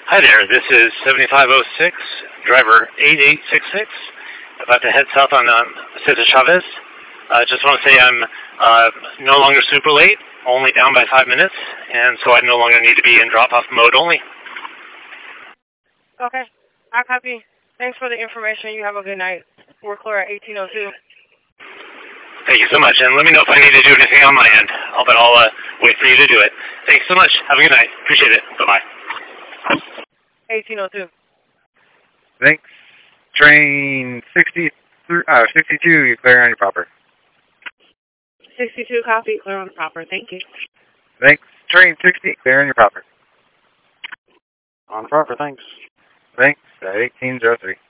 Hi there, this is 7506, driver 8866, about to head south on Cesar Chavez. Just want to say I'm no longer super late, only down by 5 minutes, and so I no longer need to be in drop-off mode only. Okay, I copy. Thanks for the information. You have a good night. We're clear at 1802. Thank you so much, and let me know if I need to do anything on my end. I'll wait for you to do it. Thanks so much. Have a good night. Appreciate it. Bye-bye. 1802. Thanks. Train 62, you clear on your proper. 62, copy, clear on the proper. Thank you. Thanks. Train 60, clear on your proper. On proper, thanks. Thanks. 1803.